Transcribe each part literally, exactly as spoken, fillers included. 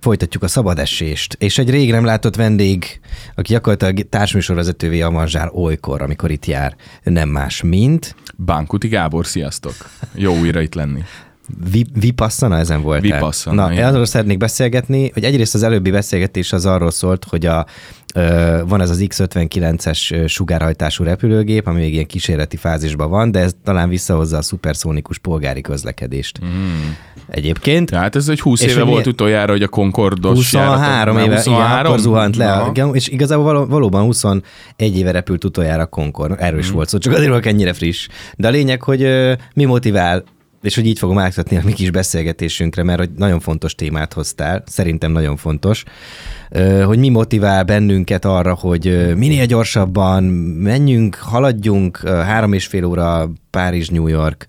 folytatjuk a szabadesést, és egy rég nem látott vendég, aki gyakorlatilag társműsorvezetővé avanzsál olykor, amikor itt jár, nem más, mint... Bánkuti Gábor, sziasztok! Jó újra itt lenni. Vipassana ezen voltál? Vipassana, Na, én arról szeretnék beszélgetni, hogy egyrészt az előbbi beszélgetés az arról szólt, hogy a, ö, van ez az iksz ötvenkilences sugárhajtású repülőgép, ami még ilyen kísérleti fázisban van, de ez talán visszahozza a szuperszónikus polgári közlekedést. Mm. Egyébként. Tehát ez egy húsz éve volt mi... utoljára, hogy a Concordos huszonhárom éve, huszonhárom? Igen, akkor zuhant le. A, és igazából való, valóban huszonegy éve repült utoljára a Concorde. Erről is mm. volt szó, csak azért volt ennyire friss. De a lényeg, hogy ö, mi motivál, és hogy így fogom átvetni a mi kis beszélgetésünkre, mert hogy nagyon fontos témát hoztál, szerintem nagyon fontos, hogy mi motivál bennünket arra, hogy minél gyorsabban menjünk, haladjunk, három és fél óra Párizs-New York,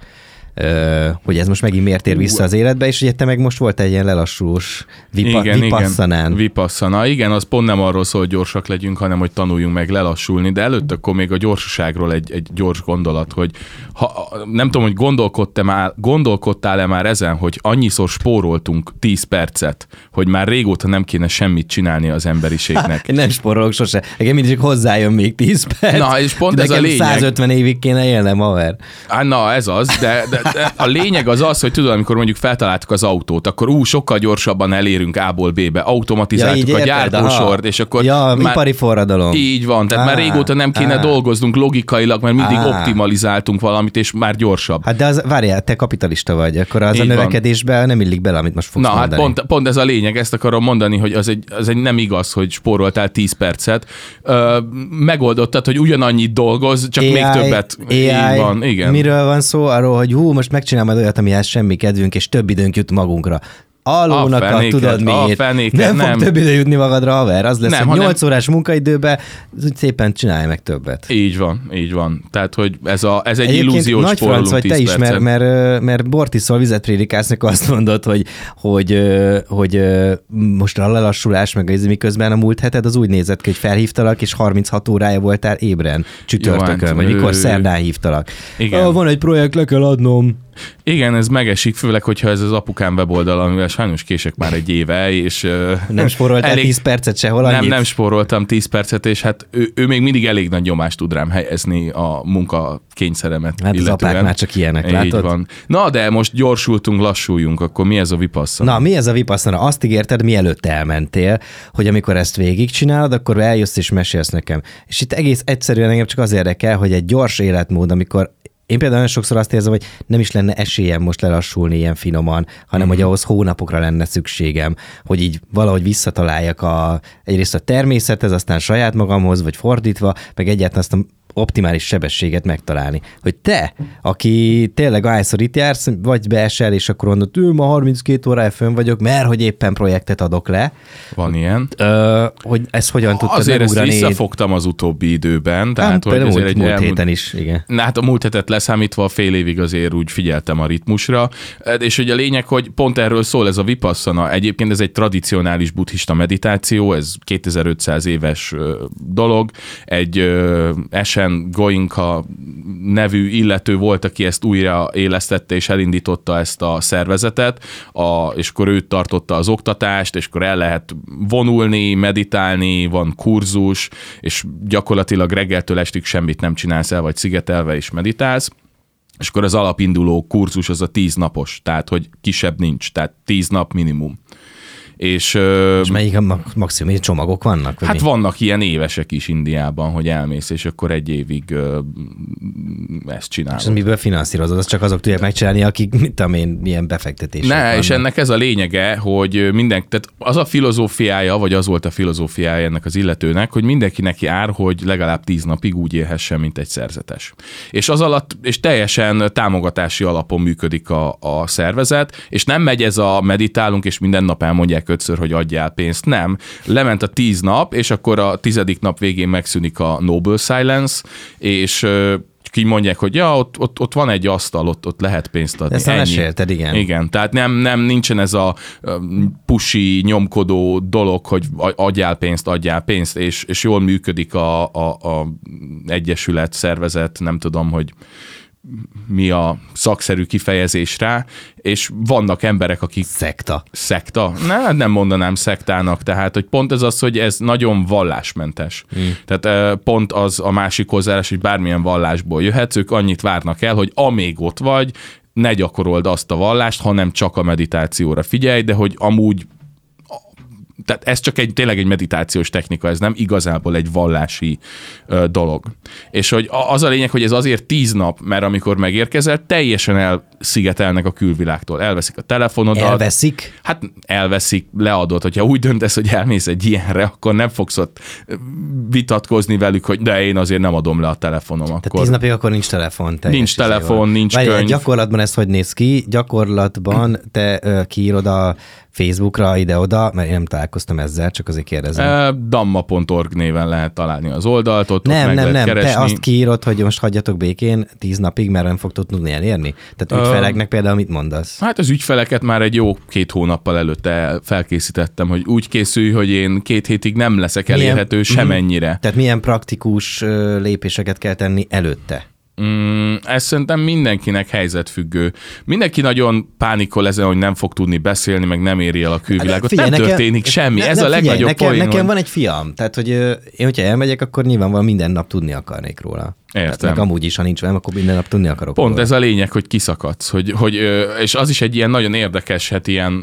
hogy ez most megint miért tér vissza az életbe, és ugye te meg most volt egy ilyen lelassulós vipa, igen, vipasszanán. Igen, vipasszana. Igen, az pont nem arról szól, hogy gyorsak legyünk, hanem hogy tanuljunk meg lelassulni, de előtt akkor még a gyorsaságról egy, egy gyors gondolat, hogy ha, nem tudom, hogy gondolkodtál már, gondolkodtál-e már ezen, hogy annyiszor spóroltunk tíz percet, hogy már régóta nem kéne semmit csinálni az emberiségnek. Én nem spórolok sose. Engem mindig hozzájön még tíz perc. Na, és pont de ez a lényeg. százötven évig kéne élnem, haver. Á, na, ez az, de, de a lényeg az az, hogy tudod, amikor mondjuk feltaláltuk az autót, akkor ú, sokkal gyorsabban elérünk A-ból B-be, automatizáltuk ja, a gyártósort, és akkor... Ja, már, ipari forradalom. Így van, tehát á, már régóta nem kéne á. dolgoznunk logikailag, mert mindig á. optimalizáltunk valamit, és már gyorsabb. Hát de az, várjál, te kapitalista vagy, akkor az így a növekedésben nem illik bele, amit most fogsz Na, mondani. hát pont, pont ez a lényeg, ezt akarom mondani, hogy az egy, az egy nem igaz, hogy spóroltál tíz percet. Ö, megoldottad, hogy ugyanannyit dolgoz, csak á i, még többet. á i, így van, igen. Miről van szó? Arról, hogy hú, most megcsinál majd olyat, amihez semmi kedvünk, és több időnk jut magunkra. Alónakat, tudod miért? Nem, nem fog több idő jutni magadra, haver. Az lesz, nem, hogy nyolc órás munkaidőben szépen csinálj meg többet. Így van, így van. Tehát, hogy ez, a, ez egy Egyébként illúziós nagy franc vagy te is, mert, mert, mert bortiszol vizet prédikálsz, akkor azt mondod, hogy, hogy, hogy most a lelassulás, meg az miközben a múlt heted az úgy nézett ki, hogy felhívtalak, és harminchat órája voltál ébren csütörtökön, vagy mikor szerdán hívtalak. Ah, van egy projekt, le kell adnom. Igen, ez megesik, főleg, hogyha ez az apukám weboldal, amivel sajnos kések már egy éve, és... Nem spóroltál elég... tíz percet sehol annyit? Nem, nem spóroltam tíz percet, és hát ő, ő még mindig elég nagy nyomást tud rám helyezni a munka kényszeremet. Hát illetően. Az apák már csak ilyenek, látod? Így van. Na, de most gyorsultunk, lassuljunk, akkor mi ez a vipasszana? Na, mi ez a vipasszana? Azt ígérted, mielőtt elmentél, hogy amikor ezt végigcsinálod, akkor eljössz és mesélsz nekem. És itt egész egyszerűen engem csak az érdekel, hogy egy gyors életmód, amikor én például nagyon sokszor azt érzem, hogy nem is lenne esélyem most lelassulni ilyen finoman, hanem mm. hogy ahhoz hónapokra lenne szükségem, hogy így valahogy visszataláljak a, egyrészt a természethez, aztán saját magamhoz, vagy fordítva, meg egyáltalán azt a optimális sebességet megtalálni. Hogy te, aki tényleg ahányszor itt jársz, vagy beesel, és akkor mondod, ő ma harminckét órája fönn vagyok, mert hogy éppen projektet adok le. Van ilyen. Ö, hogy ezt hogyan tudtad azért megugrani? Azért ezt visszafogtam az utóbbi időben. Tehát, hát, hogy múlt, azért egy múlt elmúlt... héten is, igen. Na, hát a múlt hetet leszámítva a fél évig azért úgy figyeltem a ritmusra, és ugye a lényeg, hogy pont erről szól ez a vipasszana. Egyébként ez egy tradicionális buddhista meditáció, ez kétezer-ötszáz éves dolog, egy Eshen Goenka nevű illető volt, aki ezt újra élesztette és elindította ezt a szervezetet, a, és akkor ő tartotta az oktatást, és akkor el lehet vonulni, meditálni, van kurzus, és gyakorlatilag reggeltől estig semmit nem csinálsz, el vagy szigetelve és meditálsz. És akkor az alapinduló kurzus az a tíz napos, tehát hogy kisebb nincs, tehát tíz nap minimum. És, és melyik a maximum csomagok vannak? Hát mi? vannak ilyen évesek is Indiában, hogy elmész, és akkor egy évig uh, ezt csinálod. És miből finanszírozod? Az csak azok tudják megcsinálni, akik, mit tudom én, milyen befektetések Ne, vannak. És ennek ez a lényege, hogy minden, tehát az a filozófiája, vagy az volt a filozófiája ennek az illetőnek, hogy mindenkinek jár, hogy legalább tíz napig úgy élhessen, mint egy szerzetes. És az alatt, és teljesen támogatási alapon működik a, a szervezet, és nem megy ez a meditálunk, és minden nap elmondják ötször, hogy adjál pénzt. Nem. Lement a tíz nap, és akkor a tizedik nap végén megszűnik a Noble Silence, és így mondják, hogy ja, ott, ott, ott van egy asztal, ott, ott lehet pénzt adni. Ezt mesélted, igen. Igen, tehát nem, nem nincsen ez a pusi, nyomkodó dolog, hogy adjál pénzt, adjál pénzt, és, és jól működik a, a, a egyesület, szervezet, nem tudom, hogy mi a szakszerű kifejezés rá, és vannak emberek, akik... Szekta. Szekta? Ne, nem mondanám szektának, tehát hogy pont ez az, hogy ez nagyon vallásmentes. Hmm. Tehát pont az a másik hozzáállás, hogy bármilyen vallásból jöhetsz, ők annyit várnak el, hogy amíg ott vagy, ne gyakorold azt a vallást, hanem csak a meditációra figyelj, de hogy amúgy tehát ez csak egy, tényleg egy meditációs technika, ez nem igazából egy vallási ö, dolog. És hogy az a lényeg, hogy ez azért tíz nap, mert amikor megérkezel, teljesen elszigetelnek a külvilágtól. Elveszik a telefonodat. Elveszik? Hát elveszik, leadod. Hogyha úgy döntesz, hogy elmész egy ilyenre, akkor nem fogsz ott vitatkozni velük, hogy de én azért nem adom le a telefonom. Tehát akkor... tíz napig akkor nincs telefon. Nincs telefon, nincs Várjál, könyv. Gyakorlatban ez hogy néz ki? Gyakorlatban te ö, kiírod a Facebookra ide-oda, mert én nem találkoztam ezzel, csak azért kérdezem. damma pont org néven lehet találni az oldalt, ott, nem, ott meg nem, lehet nem, keresni. te azt kiírod, hogy most hagyjatok békén tíz napig, mert nem fogtok tudni elérni? Tehát ügyfeleknek például mit mondasz? Hát az ügyfeleket már egy jó két hónappal előtte felkészítettem, hogy úgy készülj, hogy én két hétig nem leszek elérhető milyen, semennyire. Tehát milyen praktikus lépéseket kell tenni előtte? Mm, ez szerintem mindenkinek helyzetfüggő. Mindenki nagyon pánikol ezen, hogy nem fog tudni beszélni, meg nem éri el a külvilágot. Figyelj, nem nekem, történik semmi. Ne, ez ne, a legnagyobb figyelj, nekem, poén. Nekem hogy... van egy fiam, tehát hogy én, hogyha elmegyek, akkor nyilvánvalóan minden nap tudni akarnék róla. Értem. Tehát amúgy is, ha nincs velem, akkor minden nap tudni akarok Pont róla. Ez a lényeg, hogy kiszakadsz. Hogy, hogy, és az is egy ilyen nagyon érdekes, hát ilyen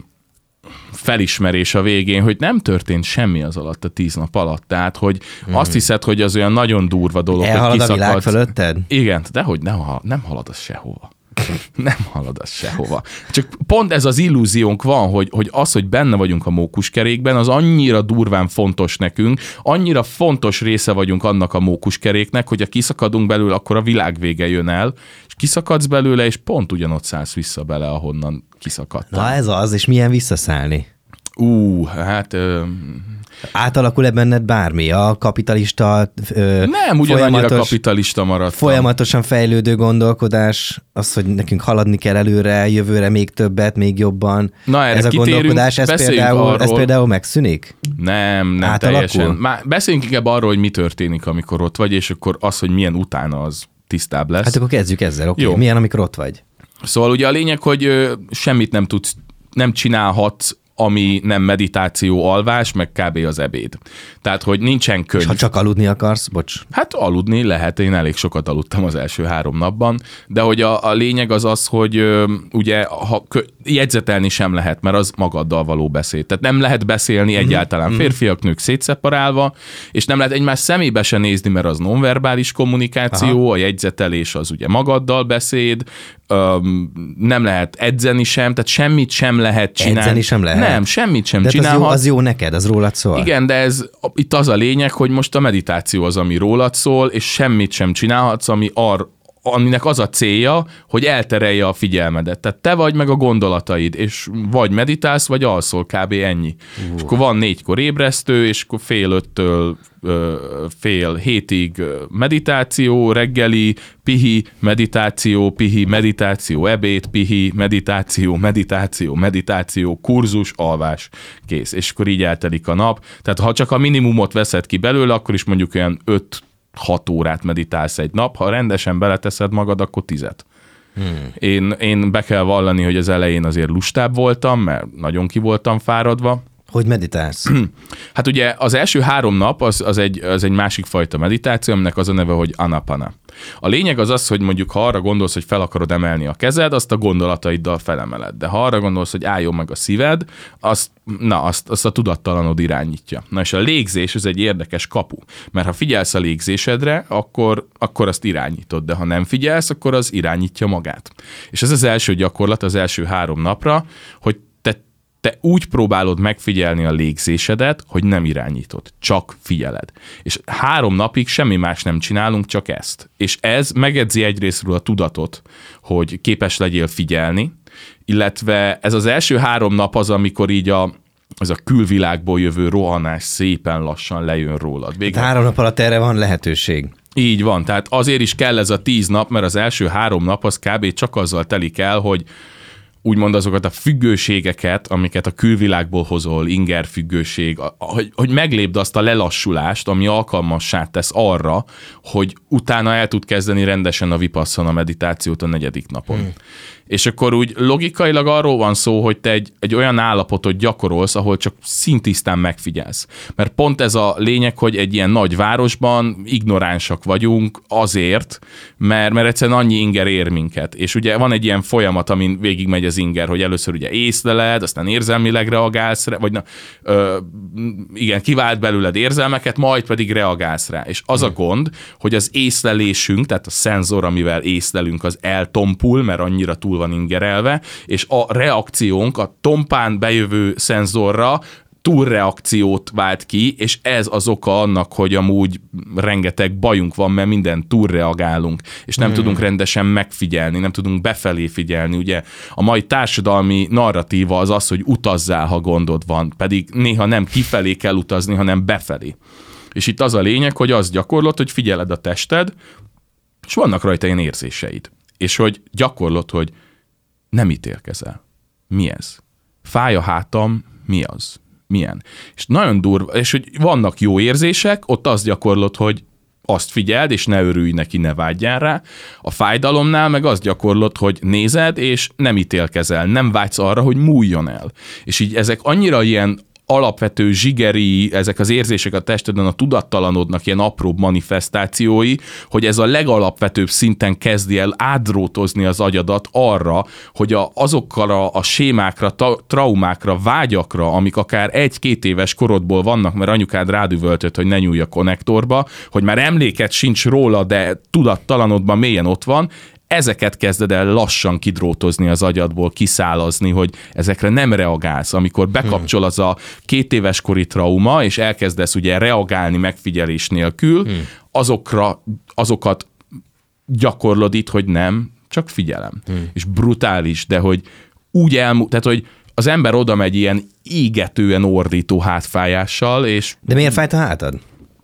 felismerés a végén, hogy nem történt semmi az alatt a tíz nap alatt. Tehát, hogy hmm. azt hiszed, hogy az olyan nagyon durva dolog, elhalad hogy kiszakadsz. A világ fölötted? Igen, de hogy nem, nem halad az sehova. Nem halad az sehova. Csak pont ez az illúziónk van, hogy, hogy az, hogy benne vagyunk a mókuskerékben, az annyira durván fontos nekünk, annyira fontos része vagyunk annak a mókuskeréknek, hogy ha kiszakadunk belőle, akkor a világ vége jön el, és kiszakadsz belőle, és pont ugyanott szállsz vissza bele, ahonnan kiszakadtál. Na ez az, és milyen visszaszállni? Ú, hát... Ö... Átalakul-e benned bármi? A kapitalista... Ö, nem, ugyanannyira kapitalista maradtam. Folyamatosan fejlődő gondolkodás, az, hogy nekünk haladni kell előre, jövőre még többet, még jobban. Na, erre ez a gondolkodás, ez például, arról... ez például megszűnik? Nem, nem Átalakul? teljesen. Már beszéljünk inkább arról, hogy mi történik, amikor ott vagy, és akkor az, hogy milyen utána, az tisztább lesz. Hát akkor kezdjük ezzel, oké. Okay. Milyen, amikor ott vagy? Szóval ugye a lényeg, hogy ö, semmit nem tudsz, nem csinálhatsz, ami nem meditáció, alvás, meg kb. Az ebéd. Tehát, hogy nincsen könyv. És ha csak aludni akarsz, bocs. Hát aludni lehet, én elég sokat aludtam az első három napban, de hogy a, a lényeg az az, hogy ö, ugye ha kö, jegyzetelni sem lehet, mert az magaddal való beszéd. Tehát nem lehet beszélni mm-hmm. egyáltalán férfiak, nők szétszeparálva, és nem lehet egymás szemébe se nézni, mert az nonverbális kommunikáció, aha. A jegyzetelés az ugye magaddal beszéd, Öm, nem lehet edzeni sem, tehát semmit sem lehet csinálni. Edzeni sem lehet? Nem, semmit sem de csinálhat. Az jó, az jó neked, az rólad szól. Igen, de ez itt az a lényeg, hogy most a meditáció az, ami rólad szól, és semmit sem csinálhatsz, ami ar, aminek az a célja, hogy elterelje a figyelmedet. Tehát te vagy meg a gondolataid, és vagy meditálsz, vagy alszol, kb. Ennyi. Uh. És akkor van négykor ébresztő, és akkor fél öttől fél hétig meditáció, reggeli, pihi, meditáció, pihi, meditáció, ebéd, pihi, meditáció, meditáció, meditáció, kurzus, alvás, kész. És akkor így eltelik a nap. Tehát ha csak a minimumot veszed ki belőle, akkor is mondjuk olyan öt hat órát meditálsz egy nap, ha rendesen beleteszed magad, akkor tizet. Hmm. Én, én be kell vallani, hogy az elején azért lustább voltam, mert nagyon ki voltam fáradva. Hogy meditálsz? Hát ugye az első három nap az, az, egy, az egy másik fajta meditáció, aminek az a neve, hogy Anapana. A lényeg az az, hogy mondjuk ha arra gondolsz, hogy fel akarod emelni a kezed, azt a gondolataiddal felemeled. De ha arra gondolsz, hogy álljon meg a szíved, azt, na, azt, azt a tudattalanod irányítja. Na és a légzés, ez egy érdekes kapu. Mert ha figyelsz a légzésedre, akkor, akkor azt irányítod, de ha nem figyelsz, akkor az irányítja magát. És ez az első gyakorlat az első három napra, hogy te úgy próbálod megfigyelni a légzésedet, hogy nem irányítod, csak figyeled. És három napig semmi más nem csinálunk, csak ezt. És ez megedzi egyrésztről a tudatot, hogy képes legyél figyelni, illetve ez az első három nap az, amikor így a, az a külvilágból jövő rohanás szépen lassan lejön rólad. Végül... Három nap alatt erre van lehetőség. Így van, tehát azért is kell ez a tíz nap, mert az első három nap az kb. Csak azzal telik el, hogy úgymond azokat a függőségeket, amiket a külvilágból hozol, inger függőség, hogy, hogy meglépd azt a lelassulást, ami alkalmassá tesz arra, hogy utána el tud kezdeni rendesen a vipasszana meditációt a negyedik napon. Hmm. És akkor úgy logikailag arról van szó, hogy te egy, egy olyan állapotot gyakorolsz, ahol csak szintisztán megfigyelsz. Mert pont ez a lényeg, hogy egy ilyen nagy városban ignoránsak vagyunk azért, mert, mert egyszerűen annyi inger ér minket. És ugye van egy ilyen folyamat, amin végigmegy az inger, hogy először ugye észleled, aztán érzelmileg reagálsz rá, vagy na, ö, igen, kivált belőled érzelmeket, majd pedig reagálsz rá. És az hmm. a gond, hogy az észlelésünk, tehát a szenzor, amivel észlelünk, az eltompul, mert annyira túl van ingerelve, és a reakciónk a tompán bejövő szenzorra túlreakciót vált ki, és ez az oka annak, hogy amúgy rengeteg bajunk van, mert minden túlreagálunk, és nem hmm. tudunk rendesen megfigyelni, nem tudunk befelé figyelni. Ugye a mai társadalmi narratíva az az, hogy utazzál, ha gondod van, pedig néha nem kifelé kell utazni, hanem befelé. És itt az a lényeg, hogy azt gyakorlod, hogy figyeled a tested, és vannak rajta ilyen érzéseid. És hogy gyakorlod, hogy nem ítélkezel. Mi ez? Fáj a hátam, mi az? Milyen? És nagyon durva, és hogy vannak jó érzések, ott azt gyakorlod, hogy azt figyeld, és ne örülj neki, ne vágyjál rá. A fájdalomnál meg azt gyakorlod, hogy nézed, és nem ítélkezel, nem vágysz arra, hogy múljon el. És így ezek annyira ilyen alapvető zsigeri, ezek az érzések a testeden a tudattalanodnak ilyen apróbb manifestációi, hogy ez a legalapvetőbb szinten kezdi el átdrótozni az agyadat arra, hogy a, azokkal a, a sémákra, ta, traumákra, vágyakra, amik akár egy-két éves korodból vannak, mert anyukád rádüvöltött, hogy ne nyúlj a konnektorba, hogy már emléket sincs róla, de tudattalanodban mélyen ott van, ezeket kezded el lassan kidrótozni az agyadból, kiszálazni, hogy ezekre nem reagálsz. Amikor bekapcsol az a két éves kori trauma, és elkezdesz ugye reagálni megfigyelés nélkül, hmm. azokra, azokat gyakorlod itt, hogy nem, csak figyelem. Hmm. És brutális, de hogy úgy elmú... Tehát, hogy az ember oda megy ilyen égetően ordító hátfájással, és... De miért fájt a hátad?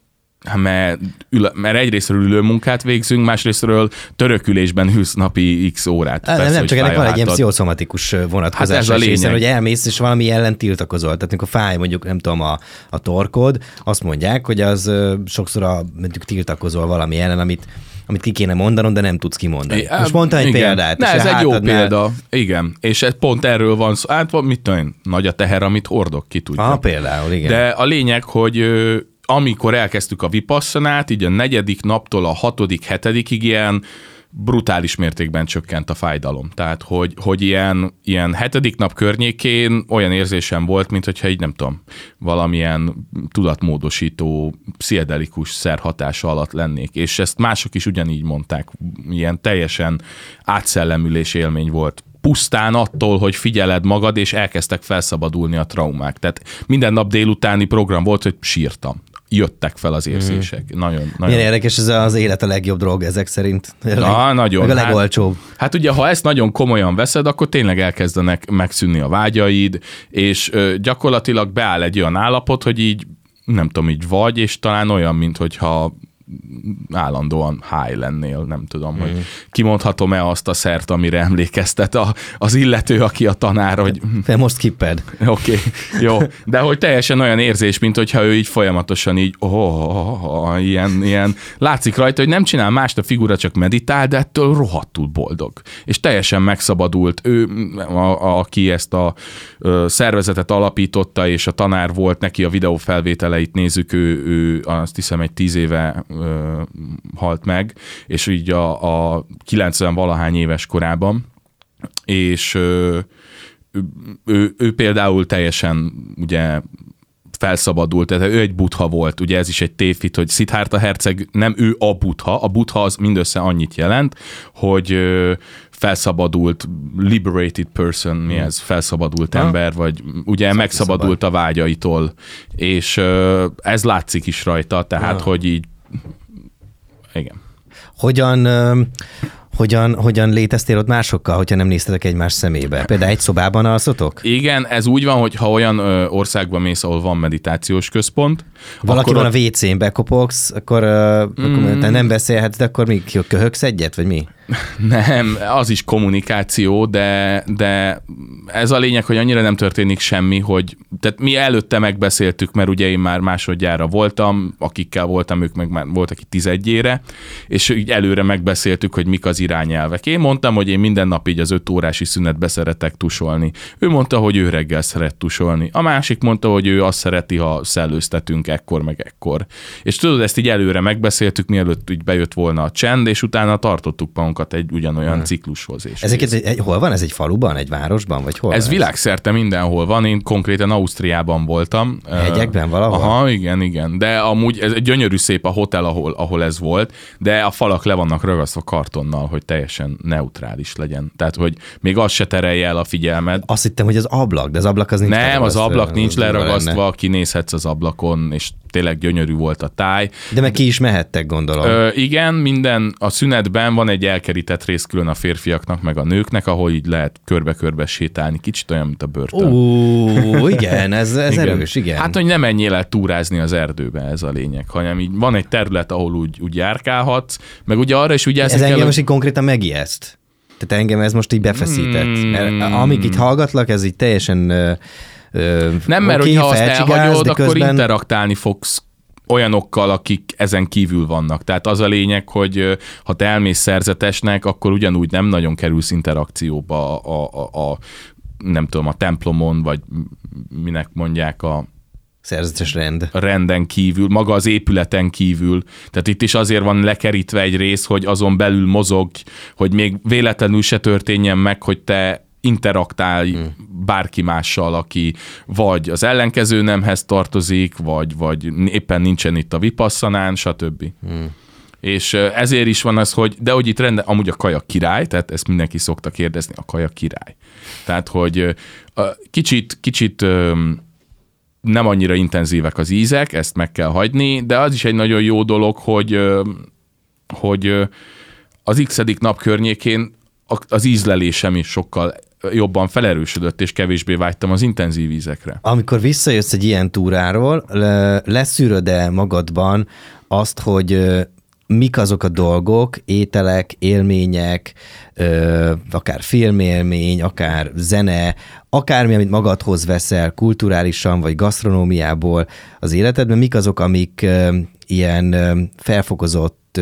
Mert, ül, mert egyrésztről ülő munkát végzünk, másrésztről törökülésben ülsz napi x órát. Nem, Persze, nem csak ennek van egy ilyen pszichoszomatikus vonatkozás. Hát ez a lényeg. Hiszen, hogy elmész, és valami ellen tiltakozol. Tehát amikor fáj mondjuk, nem tudom, a, a torkod, azt mondják, hogy az sokszor a, mondjuk tiltakozol valami ellen, amit amit ki kéne mondanom, de nem tudsz kimondani. É, Most mondtam egy igen. példát. Ne, ez egy jó példa. Igen. És ez pont erről van szó. Hát mit tudom, nagy a teher, amit hordok, ki tudja. Ah, például, igen. De a lényeg, hogy amikor elkezdtük a vipasszanát, így a negyedik naptól a hatodik, hetedikig ilyen brutális mértékben csökkent a fájdalom. Tehát, hogy, hogy ilyen, ilyen hetedik nap környékén olyan érzésem volt, mint hogyha így nem tudom, valamilyen tudatmódosító, pszichedelikus szer hatása alatt lennék. És ezt mások is ugyanígy mondták. Ilyen teljesen átszellemülés élmény volt. Pusztán attól, hogy figyeled magad, és elkezdtek felszabadulni a traumák. Tehát minden nap délutáni program volt, hogy sírtam. Jöttek fel az érzések. Mm. Nagyon, nagyon. Milyen érdekes, ez az élet a legjobb drog ezek szerint. Na, nagyon. Meg a legolcsóbb. Hát, hát ugye, ha ezt nagyon komolyan veszed, akkor tényleg elkezdenek megszűnni a vágyaid, és ö, gyakorlatilag beáll egy olyan állapot, hogy így, nem tudom, így vagy, és talán olyan, mint hogyha állandóan high lennél, nem tudom, mm. hogy kimondhatom-e azt a szert, amire emlékeztet a, az illető, aki a tanár, hogy... Te most skipped. Oké, okay, jó. De hogy teljesen olyan érzés, mint hogyha ő így folyamatosan így, oh, oh, oh, ilyen, ilyen, látszik rajta, hogy nem csinál mást a figura, csak meditál, de ettől rohadtul boldog. És teljesen megszabadult. Ő, a, a, aki ezt a ö, szervezetet alapította, és a tanár volt, neki a videófelvételeit nézzük, ő, ő azt hiszem egy tíz éve ö, halt meg, és így a, a kilencven valahány éves korában, és ö, ő, ő, ő például teljesen ugye felszabadult, tehát ő egy buddha volt, ugye ez is egy tévhit, hogy Szidhártha herceg nem ő a buddha, a buddha az mindössze annyit jelent, hogy ö, felszabadult, liberated person, mi ez, felszabadult ha? ember, vagy ugye Szab megszabadult szabad. a vágyaitól, és ö, ez látszik is rajta, tehát ha. hogy így igen. Hogyan, hogyan, hogyan léteztél ott másokkal, hogyha nem néztetek egymás szemébe? Például egy szobában alszotok? Igen, ez úgy van, hogy ha olyan országban mész, ahol van meditációs központ, Valaki akkor van a vécén, bekopogsz, akkor, uh, mm. akkor nem beszélhetsz, de akkor mi köhögsz egyet, vagy mi? Nem, az is kommunikáció, de, de ez a lényeg, hogy annyira nem történik semmi, hogy tehát mi előtte megbeszéltük, mert ugye én már másodjára voltam, akikkel voltam, ők meg már voltak itt tizedjére, és így előre megbeszéltük, hogy mik az irányelvek. Én mondtam, hogy én minden nap így az öt órási szünetbe szeretek tusolni. Ő mondta, hogy ő reggel szeret tusolni. A másik mondta, hogy ő azt szereti, ha szellőztetünk ekkor meg ekkor. És tudod, ezt így előre megbeszéltük, mielőtt így bejött volna a csend, és utána tartottuk magunkat egy ugyanolyan hmm. ciklushoz. És Ezeket egy, egy, hol van? Ez egy faluban, egy városban, vagy hol? Ez világszerte mindenhol van. Én konkrétan Ausztriában voltam. Hegyekben valahol? Aha, igen, igen. De amúgy ez egy gyönyörű szép a hotel, ahol, ahol ez volt, de a falak le vannak ragasztva kartonnal, hogy teljesen neutrális legyen. Tehát, hogy még az se terelje el a figyelmed. Azt hittem, hogy az ablak, de az ablak az nincs Nem, leragasztva, az ablak nincs leragasztva, lenne. kinézhetsz az ablakon, és tényleg gyönyörű volt a táj. De meg ki is mehettek, gondolom. Ö, igen, minden, a szünetben van egy elkerített rész külön a férfiaknak, meg a nőknek, ahol így lehet körbe-körbe sétálni, kicsit olyan, mint a börtön. Ó, igen, ez, ez igen. erős, igen. Hát, hogy nem menjél el túrázni az erdőbe, ez a lényeg, hanem így van egy terület, ahol úgy, úgy járkálhatsz, meg ugye arra is ugye... Ez engem kell, most így konkrétan megijeszt. Tehát engem ez most így befeszített. Hmm. Mert amíg itt hallgatlak, ez így teljesen ö, ö, nem, mert okay, hogyha azt elhagyod, akkor közben... interaktálni fogsz olyanokkal, akik ezen kívül vannak. Tehát az a lényeg, hogy ha te elmész szerzetesnek, akkor ugyanúgy nem nagyon kerülsz interakcióba a, a, a nem tudom, a templomon, vagy minek mondják a szerzetes rend. A renden kívül, maga az épületen kívül. Tehát itt is azért van lekerítve egy rész, hogy azon belül mozog, hogy még véletlenül se történjen meg, hogy te interaktálj hmm. bárki mással, aki vagy az ellenkező nemhez tartozik, vagy, vagy éppen nincsen itt a vipasszanán, stb. Hmm. És ezért is van az, hogy, de hogy itt rende, amúgy a kaja király, tehát ezt mindenki szokta kérdezni, a kaja király. Tehát, hogy kicsit, kicsit nem annyira intenzívek az ízek, ezt meg kell hagyni, de az is egy nagyon jó dolog, hogy, hogy az x-edik nap környékén az ízlelésem is sokkal jobban felerősödött, és kevésbé vágytam az intenzív ízekre. Amikor visszajössz egy ilyen túráról, leszűröd-e magadban azt, hogy mik azok a dolgok, ételek, élmények, akár filmélmény, akár zene, akármi, amit magadhoz veszel kulturálisan, vagy gasztronómiából az életedben, mik azok, amik ilyen felfokozott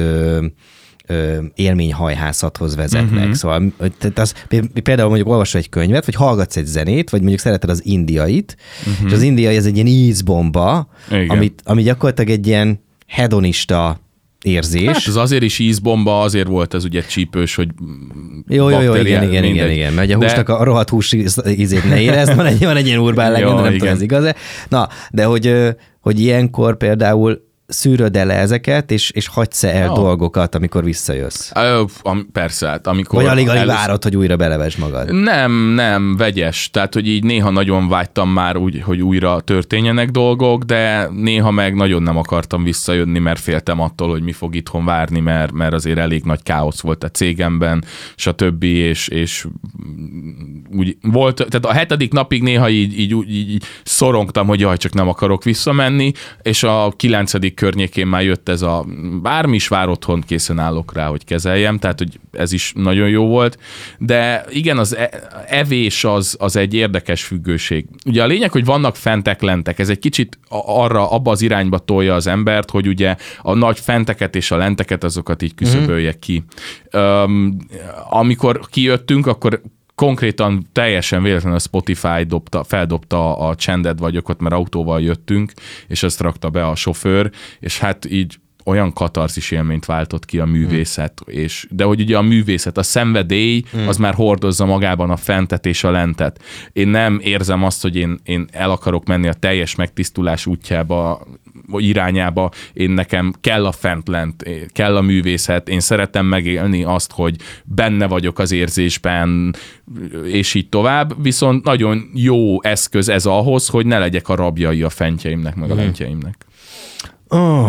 élményhajhászathoz vezetnek. Uh-huh. Szóval az, például mondjuk olvasol egy könyvet, vagy hallgatsz egy zenét, vagy mondjuk szereted az indiait, uh-huh. és az indiai ez egy ilyen ízbomba, amit, ami gyakorlatilag egy ilyen hedonista érzés. Hát ez azért is ízbomba, azért volt ez ugye csípős, hogy jó, jó, jó, igen, igen, igen, igen, mert a de... húsnak a rohadt hús ízét ne érezd, van egy, van egy ilyen urbán legenda, nem igen. tudom, ez igaz-e. Na, de hogy, hogy ilyenkor például szűröd el ezeket, és, és hagysz el no. dolgokat, amikor visszajössz? Ö, persze, hát amikor... Vagy alig-alig elősz... várod, hogy újra belevesd magad? Nem, nem, vegyes. Tehát, hogy így néha nagyon vágytam már úgy, hogy újra történjenek dolgok, de néha meg nagyon nem akartam visszajönni, mert féltem attól, hogy mi fog itthon várni, mert, mert azért elég nagy káosz volt a cégemben, stb. És, és úgy volt, tehát a hetedik napig néha így, így, így, így szorongtam, hogy jaj, csak nem akarok visszamenni, és a kilencedik környékén már jött ez a bármi is vár otthon, készen állok rá, hogy kezeljem, tehát hogy ez is nagyon jó volt, de igen, az evés az, az egy érdekes függőség. Ugye a lényeg, hogy vannak fentek, lentek, ez egy kicsit arra, abba az irányba tolja az embert, hogy ugye a nagy fenteket és a lenteket, azokat így küszöbölje ki. Um, amikor kijöttünk, akkor konkrétan teljesen véletlenül a Spotify dobta, feldobta a Csended vagyok ott, mert autóval jöttünk, és azt rakta be a sofőr, és hát így olyan katarzis élményt váltott ki a művészet, mm. és, de hogy ugye a művészet, a szenvedély, mm. az már hordozza magában a fentet és a lentet. Én nem érzem azt, hogy én, én el akarok menni a teljes megtisztulás útjába, irányába, én nekem kell a fent-lent, kell a művészet, én szeretem megélni azt, hogy benne vagyok az érzésben, és így tovább, viszont nagyon jó eszköz ez ahhoz, hogy ne legyek a rabjai a fentjeimnek, meg a lentjeimnek. Oh.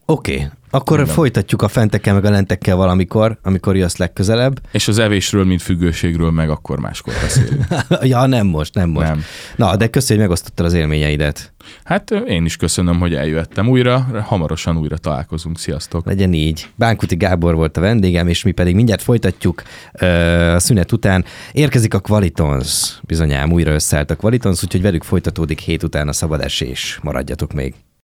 Oké, okay. Akkor Minden. Folytatjuk a fentekkel meg a lentekkel valamikor, amikor jössz legközelebb. És az evésről, mint függőségről meg akkor máskor beszélünk. Ja, nem most, nem most. Nem. Na, de köszönjük, hogy megosztottad az élményeidet. Hát én is köszönöm, hogy eljöttem újra, hamarosan újra találkozunk. Sziasztok! Legyen így. Bánkuti Gábor volt a vendégem, és mi pedig mindjárt folytatjuk uh, a szünet után. Érkezik a Qualitons, bizonyám újra összeállt a Qualitons, úgyhogy velük folytatódik hét után a szabad esés. Maradjatok még.